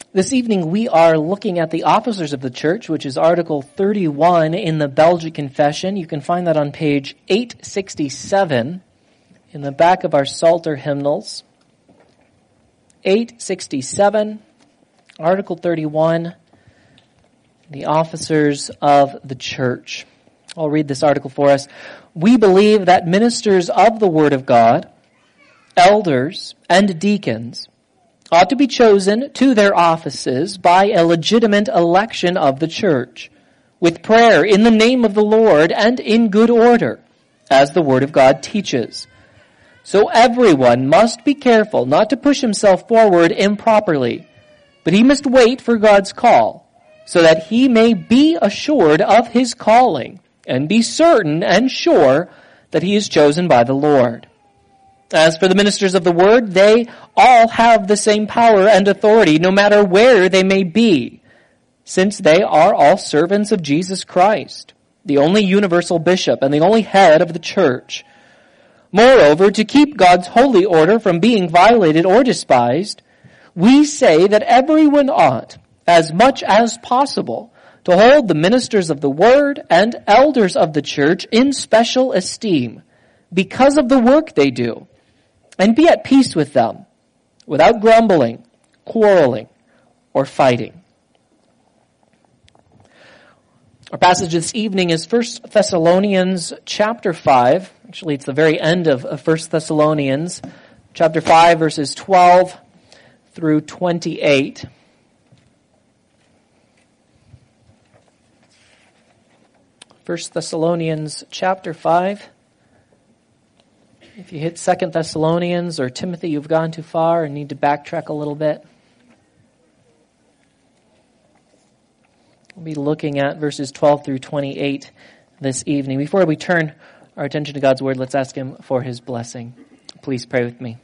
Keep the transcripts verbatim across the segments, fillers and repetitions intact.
This evening we are looking at the officers of the church, which is Article thirty-one in the Belgic Confession. You can find that on page eight sixty-seven in the back of our Psalter hymnals. eight sixty-seven, Article thirty-one, the officers of the church. I'll read this article for us. We believe that ministers of the Word of God, elders, and deacons ought to be chosen to their offices by a legitimate election of the church, with prayer in the name of the Lord and in good order, as the Word of God teaches. So everyone must be careful not to push himself forward improperly, but he must wait for God's call, so that he may be assured of his calling, and be certain and sure that he is chosen by the Lord. As for the ministers of the word, they all have the same power and authority, no matter where they may be, since they are all servants of Jesus Christ, the only universal bishop and the only head of the church. Moreover, to keep God's holy order from being violated or despised, we say that everyone ought, as much as possible, to hold the ministers of the word and elders of the church in special esteem, because of the work they do, and be at peace with them, without grumbling, quarreling, or fighting. Our passage this evening is First Thessalonians chapter five. Actually, it's the very end of First Thessalonians, chapter five, verses twelve through twenty-eight. First Thessalonians chapter five. If you hit Second Thessalonians or Timothy, you've gone too far and need to backtrack a little bit. We'll be looking at verses twelve through twenty-eight this evening. Before we turn our attention to God's word, let's ask him for his blessing. Please pray with me.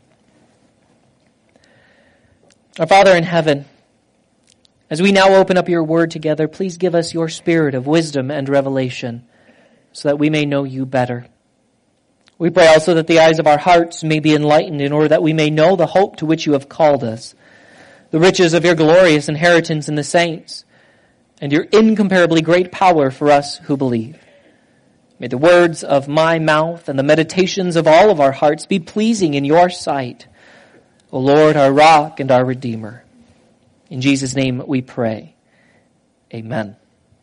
Our Father in heaven, as we now open up your word together, please give us your spirit of wisdom and revelation so that we may know you better. We pray also that the eyes of our hearts may be enlightened in order that we may know the hope to which you have called us, the riches of your glorious inheritance in the saints, and your incomparably great power for us who believe. May the words of my mouth and the meditations of all of our hearts be pleasing in your sight, O Lord, our rock and our redeemer. In Jesus' name we pray. Amen.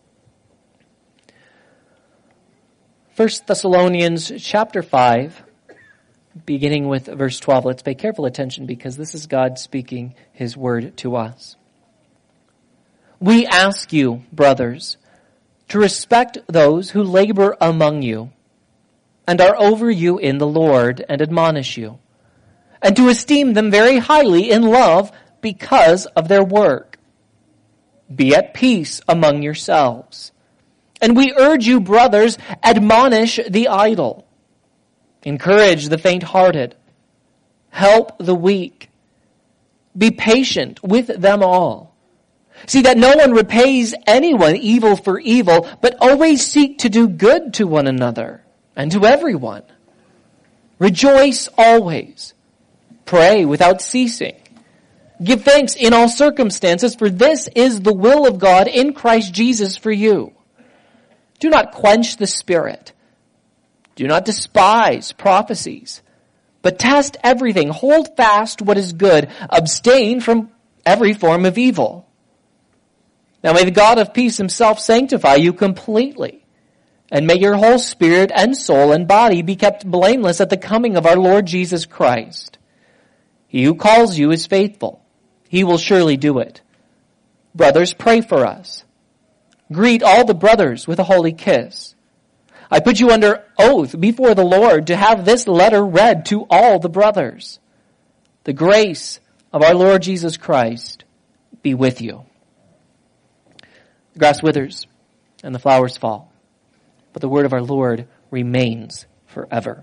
First Thessalonians chapter five, beginning with verse twelve. Let's pay careful attention because this is God speaking his word to us. We ask you, brothers, to respect those who labor among you and are over you in the Lord and admonish you, and to esteem them very highly in love because of their work. Be at peace among yourselves. And we urge you, brothers, admonish the idle. Encourage the faint-hearted. Help the weak. Be patient with them all. See that no one repays anyone evil for evil, but always seek to do good to one another and to everyone. Rejoice always. Pray without ceasing. Give thanks in all circumstances, for this is the will of God in Christ Jesus for you. Do not quench the Spirit. Do not despise prophecies, but test everything. Hold fast what is good. Abstain from every form of evil. Now may the God of peace himself sanctify you completely, and may your whole spirit and soul and body be kept blameless at the coming of our Lord Jesus Christ. He who calls you is faithful. He will surely do it. Brothers, pray for us. Greet all the brothers with a holy kiss. I put you under oath before the Lord to have this letter read to all the brothers. The grace of our Lord Jesus Christ be with you. The grass withers and the flowers fall, but the word of our Lord remains forever.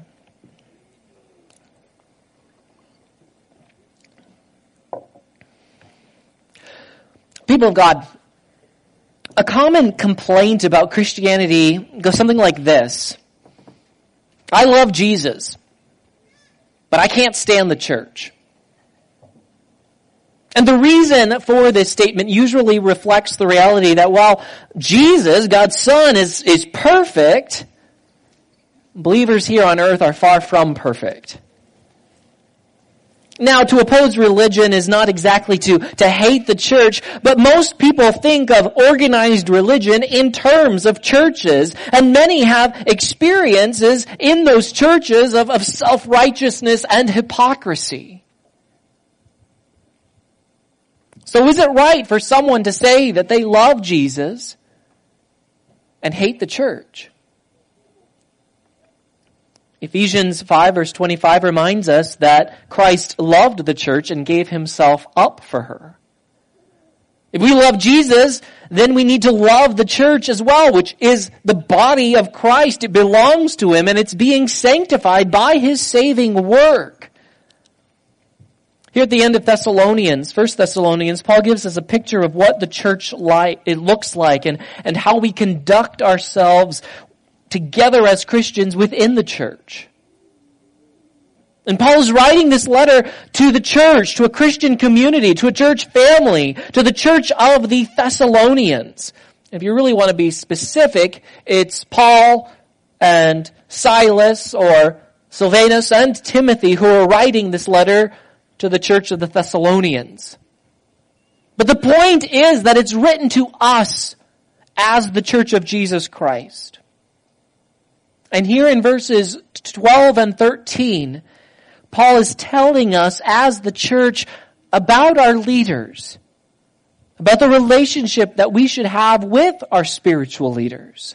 People of God, a common complaint about Christianity goes something like this. I love Jesus, but I can't stand the church. And the reason for this statement usually reflects the reality that while Jesus, God's Son, is, is perfect, believers here on earth are far from perfect. Now, to oppose religion is not exactly to, to hate the church, but most people think of organized religion in terms of churches, and many have experiences in those churches of, of self-righteousness and hypocrisy. So is it right for someone to say that they love Jesus and hate the church? Ephesians five verse twenty-five reminds us that Christ loved the church and gave himself up for her. If we love Jesus, then we need to love the church as well, which is the body of Christ. It belongs to him and it's being sanctified by his saving work. Here at the end of Thessalonians, First Thessalonians, Paul gives us a picture of what the church like, it looks like and, and how we conduct ourselves together as Christians within the church. And Paul is writing this letter to the church, to a Christian community, to a church family, to the church of the Thessalonians. If you really want to be specific, it's Paul and Silas or Silvanus and Timothy who are writing this letter to the church of the Thessalonians. But the point is that it's written to us as the church of Jesus Christ. And here in verses twelve and thirteen, Paul is telling us as the church about our leaders, about the relationship that we should have with our spiritual leaders.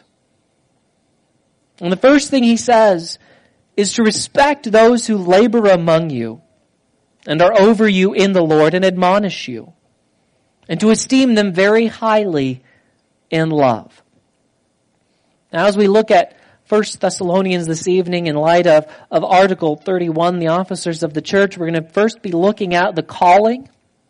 And the first thing he says is to respect those who labor among you and are over you in the Lord and admonish you, and to esteem them very highly in love. Now as we look at First Thessalonians this evening in light of, of Article thirty-one, the officers of the church, we're going to first be looking at the calling,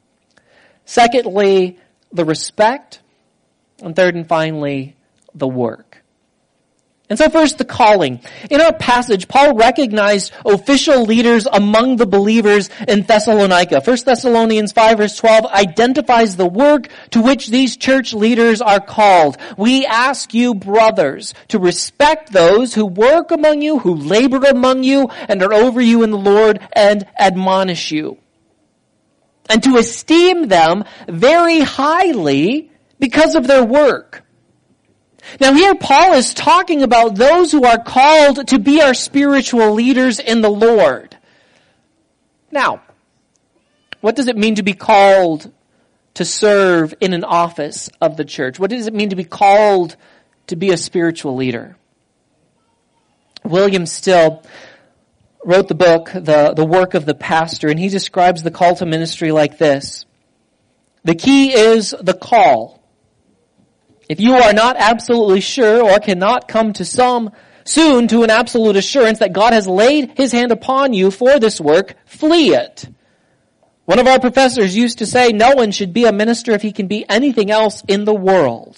secondly, the respect, and third and finally, the work. And so first, the calling. In our passage, Paul recognized official leaders among the believers in Thessalonica. First Thessalonians five verse twelve identifies the work to which these church leaders are called. We ask you, brothers, to respect those who work among you, who labor among you, and are over you in the Lord, and admonish you. And to esteem them very highly because of their work. Now here Paul is talking about those who are called to be our spiritual leaders in the Lord. Now, what does it mean to be called to serve in an office of the church? What does it mean to be called to be a spiritual leader? William Still wrote the book, The, the Work of the Pastor, and he describes the call to ministry like this. The key is the call. If you are not absolutely sure or cannot come to some soon to an absolute assurance that God has laid his hand upon you for this work, flee it. One of our professors used to say, no one should be a minister if he can be anything else in the world.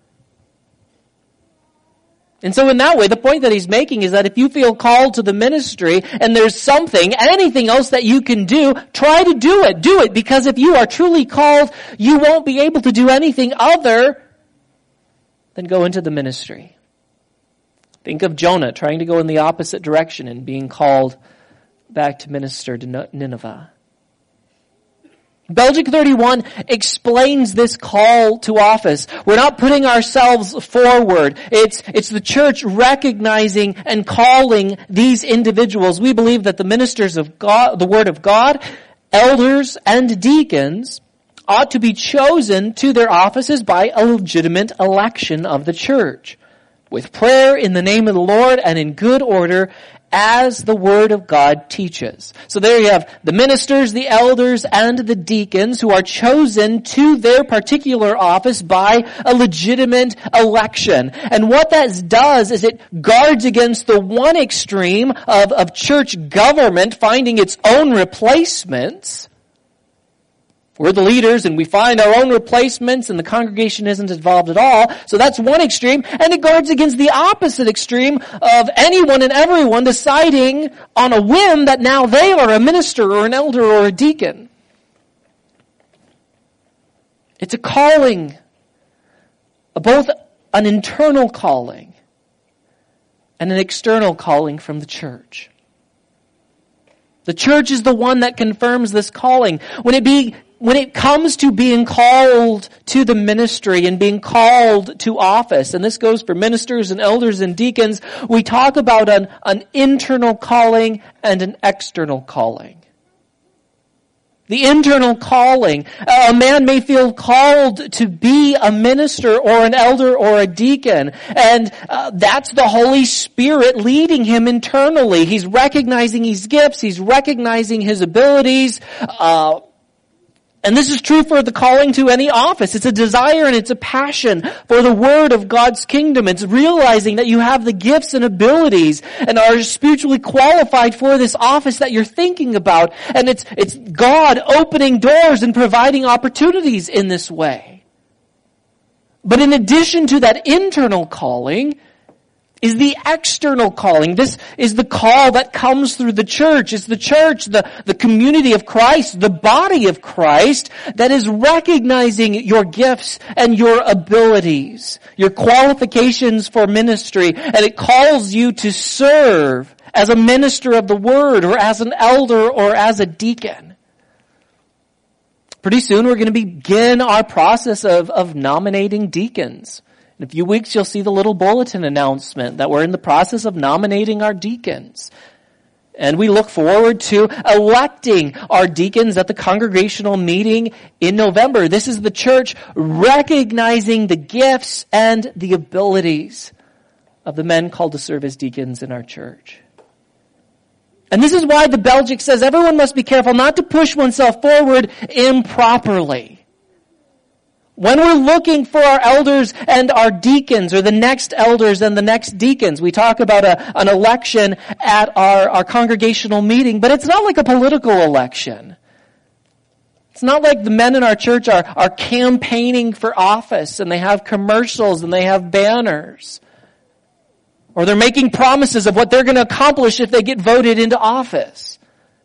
And so in that way, the point that he's making is that if you feel called to the ministry and there's something, anything else that you can do, try to do it. Do it, because if you are truly called, you won't be able to do anything other than go into the ministry. Think of Jonah trying to go in the opposite direction and being called back to minister to Nineveh. Belgic thirty-one explains this call to office. We're not putting ourselves forward. It's, it's the church recognizing and calling these individuals. We believe that the ministers of God, the Word of God, elders and deacons ought to be chosen to their offices by a legitimate election of the church, with prayer in the name of the Lord and in good order as the Word of God teaches. So there you have the ministers, the elders, and the deacons who are chosen to their particular office by a legitimate election. And what that does is it guards against the one extreme of, of church government finding its own replacements. We're the leaders and we find our own replacements and the congregation isn't involved at all. So that's one extreme. And it guards against the opposite extreme of anyone and everyone deciding on a whim that now they are a minister or an elder or a deacon. It's a calling, both an internal calling and an external calling from the church. The church is the one that confirms this calling. When it be, when it comes to being called to the ministry and being called to office, and this goes for ministers and elders and deacons, we talk about an, an internal calling and an external calling. The internal calling. A man may feel called to be a minister or an elder or a deacon, and uh, that's the Holy Spirit leading him internally. He's recognizing his gifts, he's recognizing his abilities, uh, and this is true for the calling to any office. It's a desire and it's a passion for the word of God's kingdom. It's realizing that you have the gifts and abilities and are spiritually qualified for this office that you're thinking about. And it's, it's God opening doors and providing opportunities in this way. But in addition to that internal calling, is the external calling. This is the call that comes through the church. It's the church, the, the community of Christ, the body of Christ that is recognizing your gifts and your abilities, your qualifications for ministry, and it calls you to serve as a minister of the word or as an elder or as a deacon. Pretty soon we're going to begin our process of, of nominating deacons. In a few weeks, you'll see the little bulletin announcement that we're in the process of nominating our deacons. And we look forward to electing our deacons at the congregational meeting in November. This is the church recognizing the gifts and the abilities of the men called to serve as deacons in our church. And this is why the Belgic says everyone must be careful not to push oneself forward improperly. When we're looking for our elders and our deacons, or the next elders and the next deacons, we talk about a, an election at our, our congregational meeting, but it's not like a political election. It's not like the men in our church are, are campaigning for office and they have commercials and they have banners. Or they're making promises of what they're going to accomplish if they get voted into office.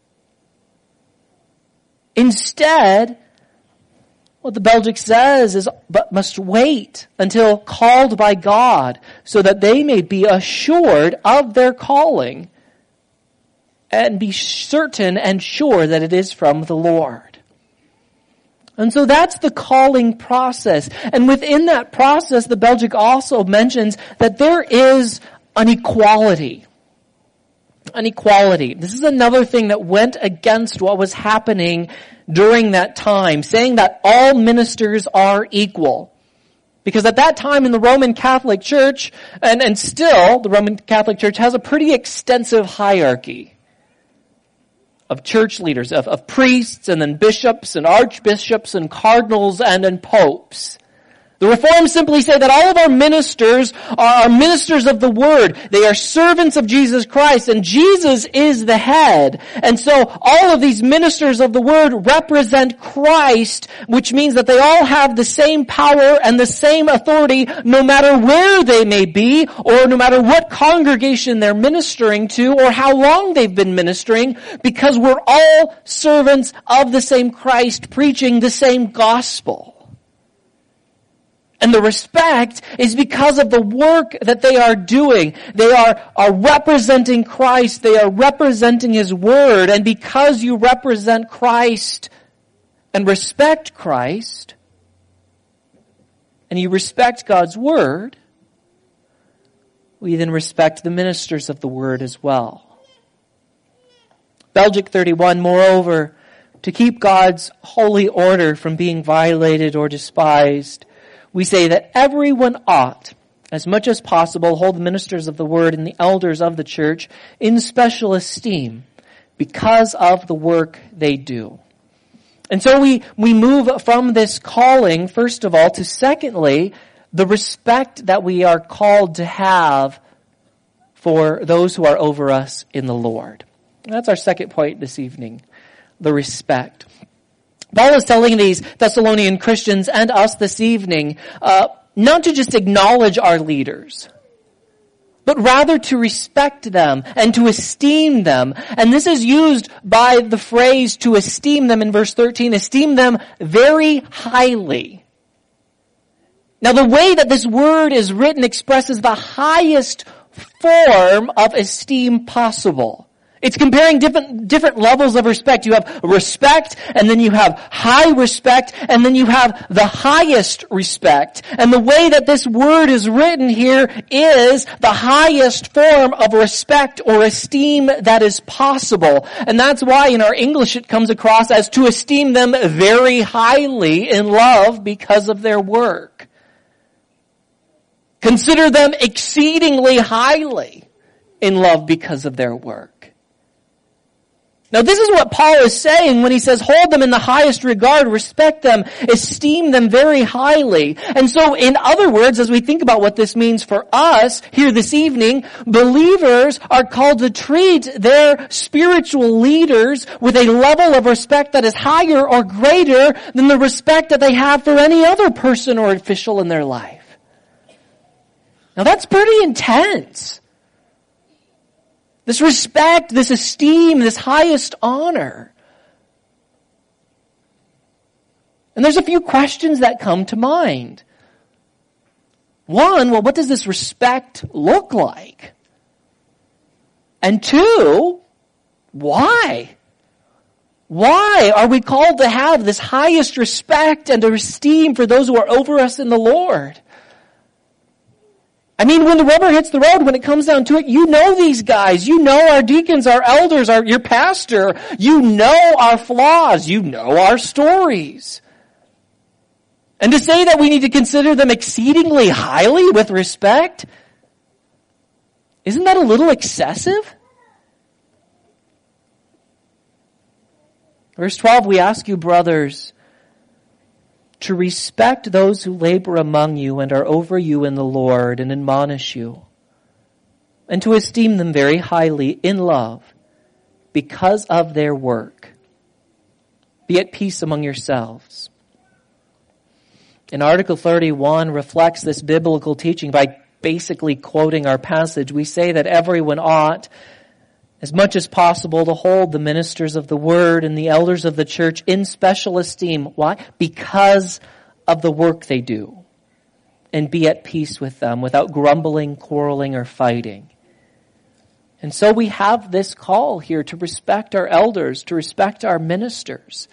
Instead, what the Belgic says is, but must wait until called by God so that they may be assured of their calling and be certain and sure that it is from the Lord. And so that's the calling process. And within that process, the Belgic also mentions that there is an equality. An equality. This is another thing that went against what was happening during that time, saying that all ministers are equal. Because at that time in the Roman Catholic Church, and, and still the Roman Catholic Church has a pretty extensive hierarchy of church leaders, of, of priests and then bishops and archbishops and cardinals and then popes. The Reformed simply say that all of our ministers are ministers of the Word. They are servants of Jesus Christ, and Jesus is the head. And so all of these ministers of the Word represent Christ, which means that they all have the same power and the same authority no matter where they may be, or no matter what congregation they're ministering to, or how long they've been ministering, because we're all servants of the same Christ, preaching the same gospel. And the respect is because of the work that they are doing. They are, are representing Christ. They are representing His Word. And because you represent Christ and respect Christ, and you respect God's Word, we then respect the ministers of the Word as well. Belgic thirty-one, moreover, to keep God's holy order from being violated or despised, we say that everyone ought, as much as possible, hold the ministers of the Word and the elders of the church in special esteem because of the work they do. And so we, we move from this calling, first of all, to secondly, the respect that we are called to have for those who are over us in the Lord. That's our second point this evening, the respect. Paul is telling these Thessalonian Christians and us this evening uh, not to just acknowledge our leaders, but rather to respect them and to esteem them. And this is used by the phrase to esteem them in verse thirteen, esteem them very highly. Now, the way that this word is written expresses the highest form of esteem possible. It's comparing different, different levels of respect. You have respect, and then you have high respect, and then you have the highest respect. And the way that this word is written here is the highest form of respect or esteem that is possible. And that's why in our English it comes across as to esteem them very highly in love because of their work. Consider them exceedingly highly in love because of their work. Now this is what Paul is saying when he says, hold them in the highest regard, respect them, esteem them very highly. And so in other words, as we think about what this means for us here this evening, believers are called to treat their spiritual leaders with a level of respect that is higher or greater than the respect that they have for any other person or official in their life. Now that's pretty intense. This respect, this esteem, this highest honor. And there's a few questions that come to mind. One, well, what does this respect look like? And two, why? Why are we called to have this highest respect and esteem for those who are over us in the Lord? I mean, when the rubber hits the road, when it comes down to it, you know these guys. You know our deacons, our elders, our, your pastor. You know our flaws. You know our stories. And to say that we need to consider them exceedingly highly with respect, isn't that a little excessive? Verse twelve, we ask you, brothers, to respect those who labor among you and are over you in the Lord and admonish you, and to esteem them very highly in love because of their work. Be at peace among yourselves. And Article thirty-one reflects this biblical teaching by basically quoting our passage. We say that everyone ought, as much as possible, to hold the ministers of the word and the elders of the church in special esteem. Why? Because of the work they do. And be at peace with them without grumbling, quarreling, or fighting. And so we have this call here to respect our elders, to respect our ministers.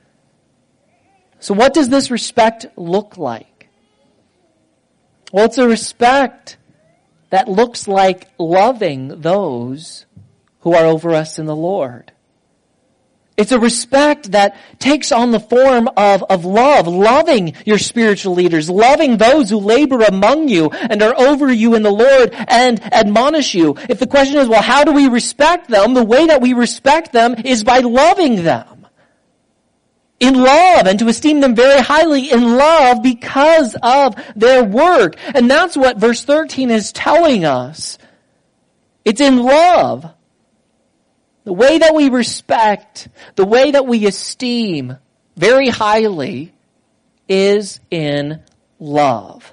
So what does this respect look like? Well, it's a respect that looks like loving those who are over us in the Lord. It's a respect that takes on the form of, of love, loving your spiritual leaders, loving those who labor among you and are over you in the Lord and admonish you. If the question is, well, how do we respect them? The way that we respect them is by loving them in love, and to esteem them very highly in love because of their work. And that's what verse thirteen is telling us. It's in love. The way that we respect, the way that we esteem very highly is in love.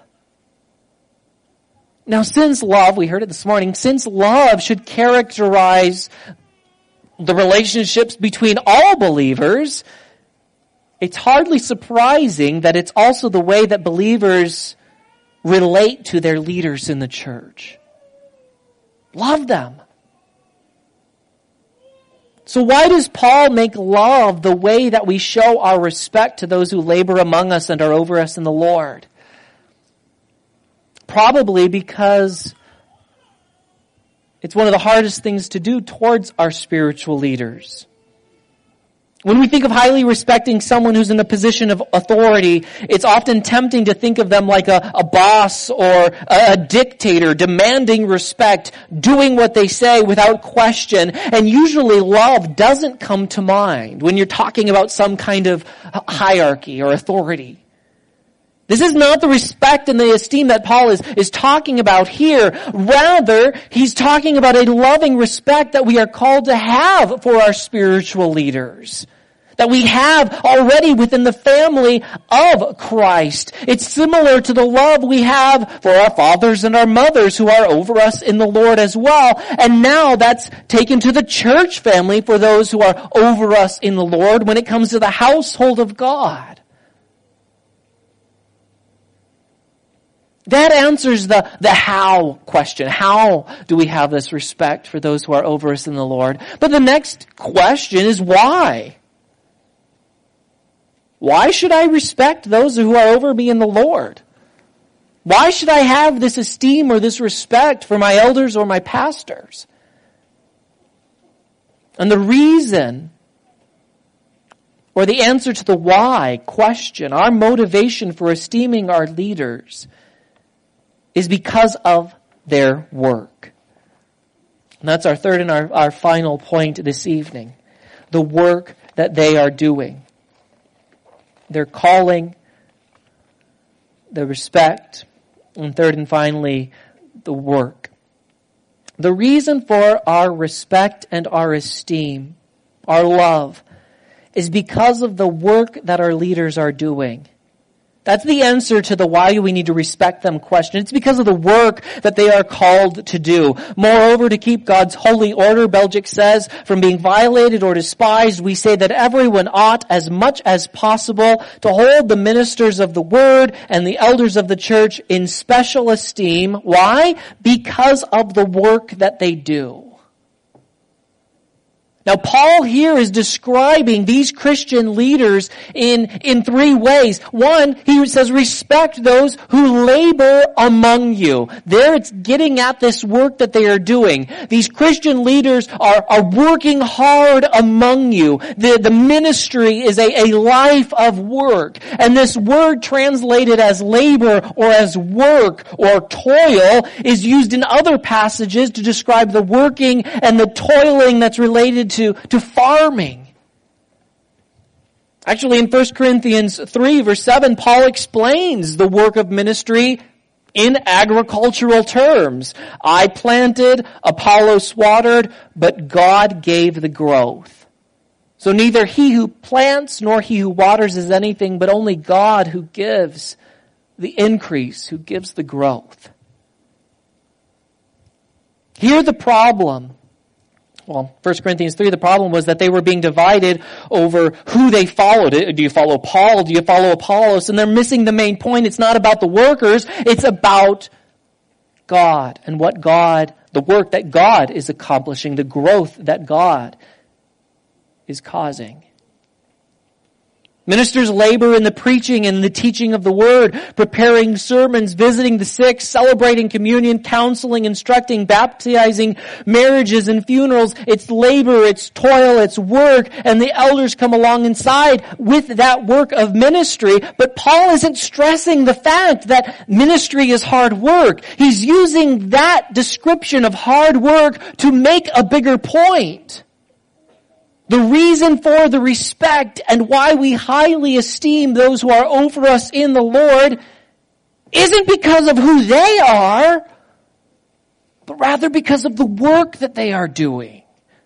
Now, since love, we heard it this morning, since love should characterize the relationships between all believers, it's hardly surprising that it's also the way that believers relate to their leaders in the church. Love them. So why does Paul make love the way that we show our respect to those who labor among us and are over us in the Lord? Probably because it's one of the hardest things to do towards our spiritual leaders. When we think of highly respecting someone who's in a position of authority, it's often tempting to think of them like a, a boss or a, a dictator, demanding respect, doing what they say without question. And usually love doesn't come to mind when you're talking about some kind of hierarchy or authority. This is not the respect and the esteem that Paul is, is talking about here. Rather, he's talking about a loving respect that we are called to have for our spiritual leaders, that we have already within the family of Christ. It's similar to the love we have for our fathers and our mothers who are over us in the Lord as well. And now that's taken to the church family for those who are over us in the Lord when it comes to the household of God. That answers the, the how question. How do we have this respect for those who are over us in the Lord? But the next question is why? Why should I respect those who are over me in the Lord? Why should I have this esteem or this respect for my elders or my pastors? And the reason, or the answer to the why question, our motivation for esteeming our leaders, is because of their work. And that's our third and our, our final point this evening. The work that they are doing. Their calling, the respect, and third and finally, the work. The reason for our respect and our esteem, our love, is because of the work that our leaders are doing. That's the answer to the why we need to respect them question. It's because of the work that they are called to do. Moreover, to keep God's holy order, Belgic says, from being violated or despised, we say that everyone ought, as much as possible, to hold the ministers of the word and the elders of the church in special esteem. Why? Because of the work that they do. Now, Paul here is describing these Christian leaders in, in three ways. One, he says, respect those who labor among you. There it's getting at this work that they are doing. These Christian leaders are, are working hard among you. The, the ministry is a, a life of work. And this word translated as labor or as work or toil is used in other passages to describe the working and the toiling that's related to To, to farming. Actually, in First Corinthians three, verse seven, Paul explains the work of ministry in agricultural terms. I planted, Apollos watered, but God gave the growth. So neither he who plants nor he who waters is anything, but only God who gives the increase, who gives the growth. Here the problem. Well, First Corinthians three, the problem was that they were being divided over who they followed. Do you follow Paul? Do you follow Apollos? And they're missing the main point. It's not about the workers. It's about God and what God, the work that God is accomplishing, the growth that God is causing. Ministers labor in the preaching and the teaching of the word, preparing sermons, visiting the sick, celebrating communion, counseling, instructing, baptizing, marriages and funerals. It's labor, it's toil, it's work, and the elders come along inside with that work of ministry. But Paul isn't stressing the fact that ministry is hard work. He's using that description of hard work to make a bigger point. The reason for the respect and why we highly esteem those who are over us in the Lord isn't because of who they are, but rather because of the work that they are doing.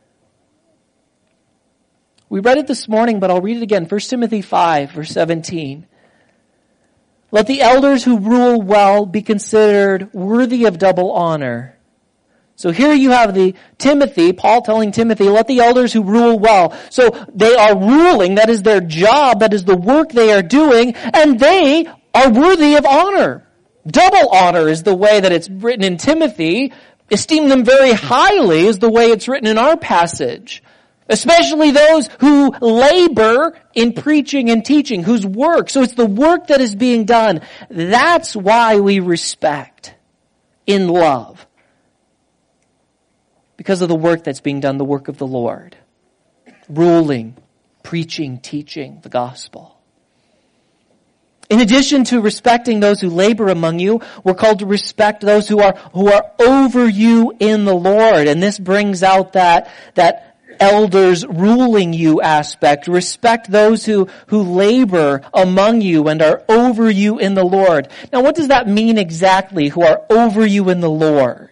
We read it this morning, but I'll read it again. First Timothy five, verse seventeen. Let the elders who rule well be considered worthy of double honor. So here you have the Timothy, Paul telling Timothy, let the elders who rule well. So they are ruling, that is their job, that is the work they are doing, and they are worthy of honor. Double honor is the way that it's written in Timothy. Esteem them very highly is the way it's written in our passage. Especially those who labor in preaching and teaching, whose work. So it's the work that is being done. That's why we respect in love. Because of the work that's being done, the work of the Lord. Ruling, preaching, teaching the gospel. In addition to respecting those who labor among you, we're called to respect those who are, who are over you in the Lord. And this brings out that, that elders ruling you aspect. Respect those who, who labor among you and are over you in the Lord. Now, what does that mean exactly, who are over you in the Lord?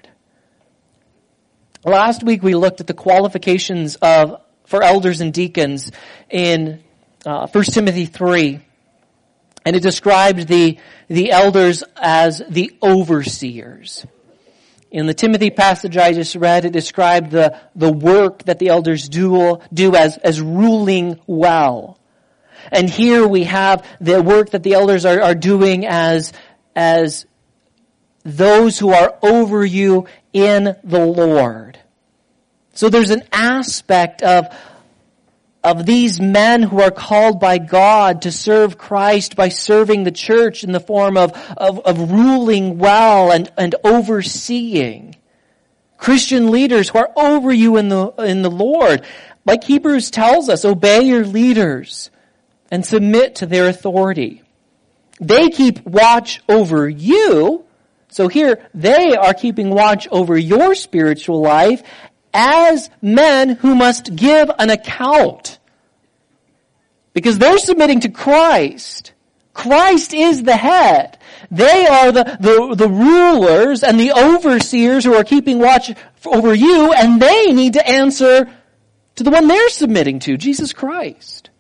Last week we looked at the qualifications of for elders and deacons in uh, First Timothy three, and it described the the elders as the overseers. In the Timothy passage I just read, it described the the work that the elders do do as as ruling well, and here we have the work that the elders are, are doing as as those who are over you in the Lord. So there's an aspect of, of these men who are called by God to serve Christ by serving the church in the form of, of, of ruling well and, and overseeing. Christian leaders who are over you in the, in the Lord. Like Hebrews tells us, obey your leaders and submit to their authority. They keep watch over you. So here, they are keeping watch over your spiritual life as men who must give an account. Because they're submitting to Christ. Christ is the head. They are the, the, the rulers and the overseers who are keeping watch over you, and they need to answer to the one they're submitting to, Jesus Christ.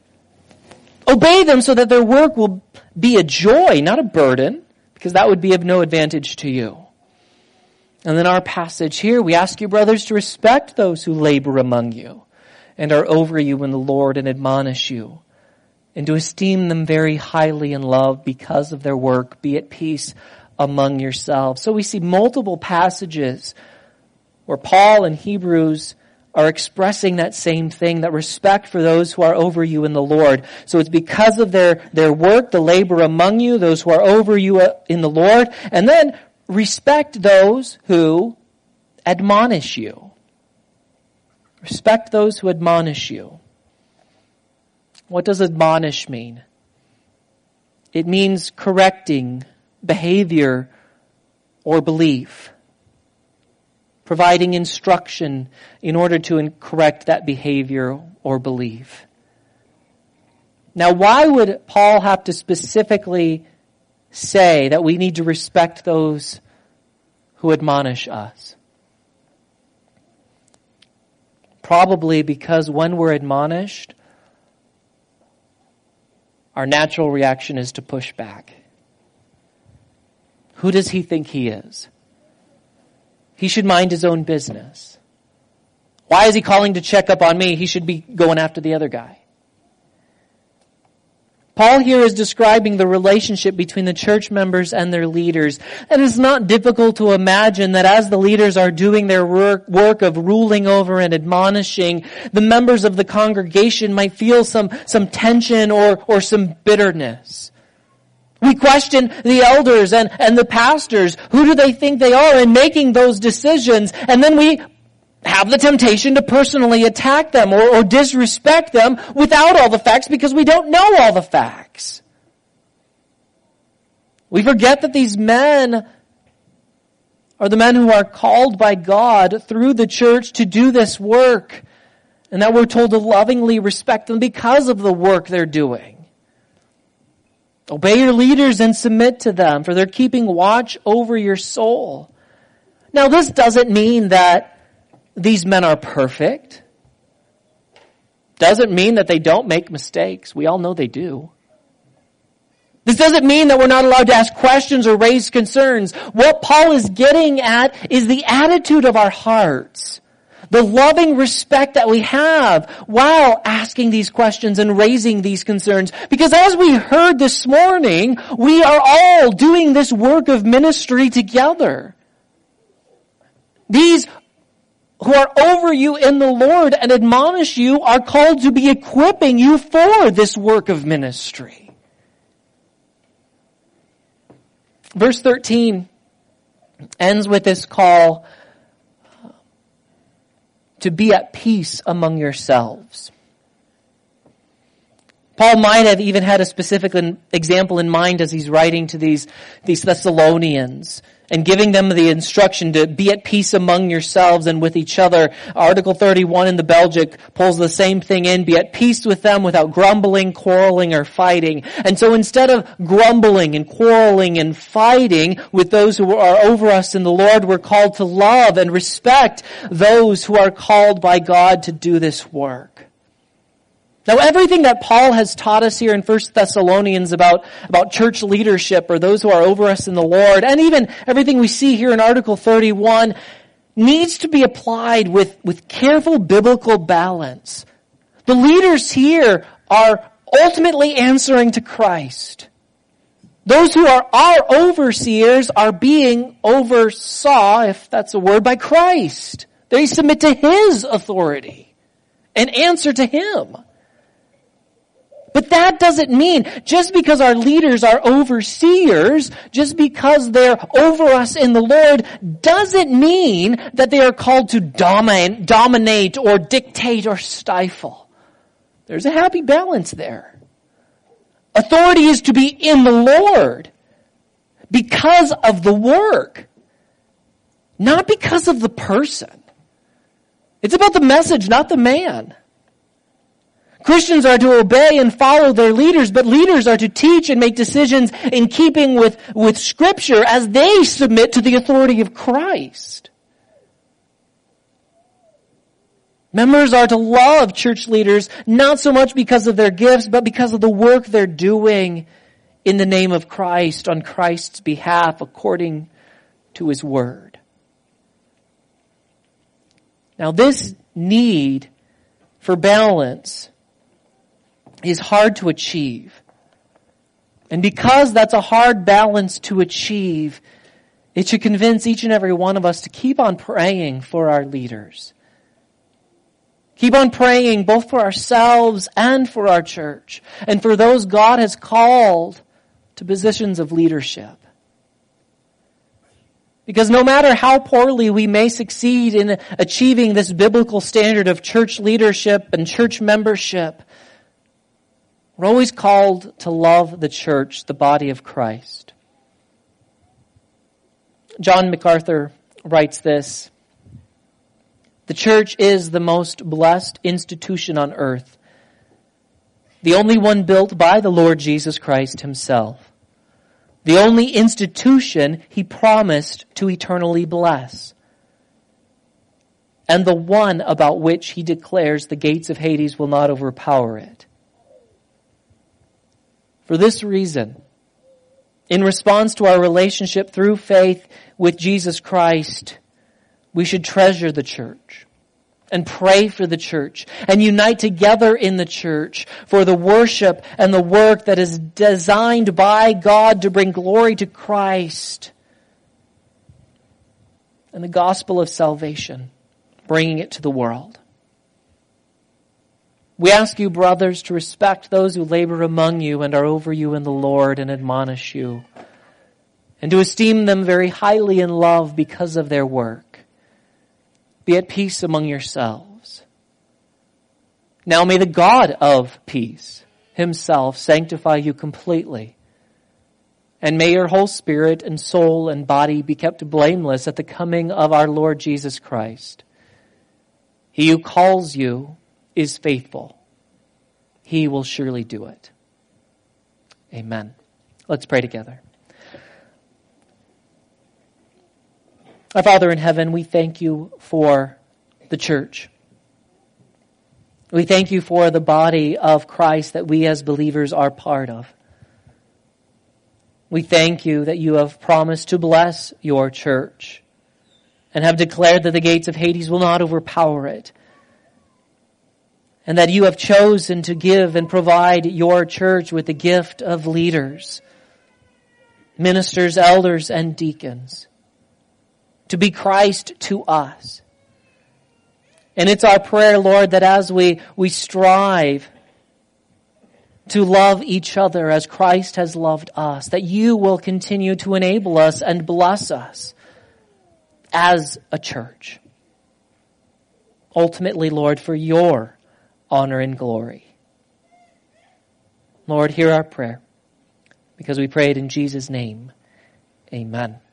Obey them so that their work will be a joy, not a burden, because that would be of no advantage to you. And then our passage here, we ask you, brothers, to respect those who labor among you and are over you in the Lord and admonish you, and to esteem them very highly in love because of their work. Be at peace among yourselves. So we see multiple passages where Paul in Hebrews are expressing that same thing, that respect for those who are over you in the Lord. So it's because of their, their work, the labor among you, those who are over you in the Lord, and then respect those who admonish you. Respect those who admonish you. What does admonish mean? It means correcting behavior or belief. Providing instruction in order to correct that behavior or belief. Now, why would Paul have to specifically say that we need to respect those who admonish us? Probably because when we're admonished, our natural reaction is to push back. Who does he think he is? He should mind his own business. Why is he calling to check up on me? He should be going after the other guy. Paul here is describing the relationship between the church members and their leaders. And it's not difficult to imagine that as the leaders are doing their work, work of ruling over and admonishing, the members of the congregation might feel some, some tension or, or some bitterness. We question the elders and, and the pastors. Who do they think they are in making those decisions? And then we have the temptation to personally attack them or, or disrespect them without all the facts because we don't know all the facts. We forget that these men are the men who are called by God through the church to do this work, and that we're told to lovingly respect them because of the work they're doing. Obey your leaders and submit to them, for they're keeping watch over your soul. Now, this doesn't mean that these men are perfect. Doesn't mean that they don't make mistakes. We all know they do. This doesn't mean that we're not allowed to ask questions or raise concerns. What Paul is getting at is the attitude of our hearts. The loving respect that we have while asking these questions and raising these concerns. Because as we heard this morning, we are all doing this work of ministry together. These who are over you in the Lord and admonish you are called to be equipping you for this work of ministry. Verse thirteen ends with this call to be at peace among yourselves. Paul might have even had a specific example in mind as he's writing to these, these Thessalonians and giving them the instruction to be at peace among yourselves and with each other. Article thirty-one in the Belgic pulls the same thing in. Be at peace with them without grumbling, quarreling, or fighting. And so instead of grumbling and quarreling and fighting with those who are over us in the Lord, we're called to love and respect those who are called by God to do this work. Now, everything that Paul has taught us here in First Thessalonians about, about church leadership or those who are over us in the Lord, and even everything we see here in Article thirty-one, needs to be applied with, with careful biblical balance. The leaders here are ultimately answering to Christ. Those who are our overseers are being oversaw, if that's a word, by Christ. They submit to His authority and answer to Him. But that doesn't mean, just because our leaders are overseers, just because they're over us in the Lord, doesn't mean that they are called to dominate, dominate or dictate or stifle. There's a happy balance there. Authority is to be in the Lord because of the work, not because of the person. It's about the message, not the man. Christians are to obey and follow their leaders, but leaders are to teach and make decisions in keeping with, with Scripture as they submit to the authority of Christ. Members are to love church leaders, not so much because of their gifts, but because of the work they're doing in the name of Christ, on Christ's behalf, according to His Word. Now, this need for balance is hard to achieve. And because that's a hard balance to achieve, it should convince each and every one of us to keep on praying for our leaders. Keep on praying both for ourselves and for our church, and for those God has called to positions of leadership. Because no matter how poorly we may succeed in achieving this biblical standard of church leadership and church membership, we're always called to love the church, the body of Christ. John MacArthur writes this: "The church is the most blessed institution on earth, the only one built by the Lord Jesus Christ Himself, the only institution He promised to eternally bless, and the one about which He declares the gates of Hades will not overpower it. For this reason, in response to our relationship through faith with Jesus Christ, we should treasure the church and pray for the church and unite together in the church for the worship and the work that is designed by God to bring glory to Christ and the gospel of salvation, bringing it to the world. We ask you, brothers, to respect those who labor among you and are over you in the Lord and admonish you, and to esteem them very highly in love because of their work. Be at peace among yourselves. Now may the God of peace Himself sanctify you completely, and may your whole spirit and soul and body be kept blameless at the coming of our Lord Jesus Christ. He who calls you is faithful. He will surely do it. Amen. Let's pray together. Our Father in heaven, we thank you for the church. We thank you for the body of Christ that we as believers are part of. We thank you that you have promised to bless your church and have declared that the gates of Hades will not overpower it, and that you have chosen to give and provide your church with the gift of leaders, ministers, elders, and deacons, to be Christ to us. And it's our prayer, Lord, that as we, we strive to love each other as Christ has loved us, that you will continue to enable us and bless us as a church. Ultimately, Lord, for your honor and glory. Lord, hear our prayer, because we pray it in Jesus' name. Amen.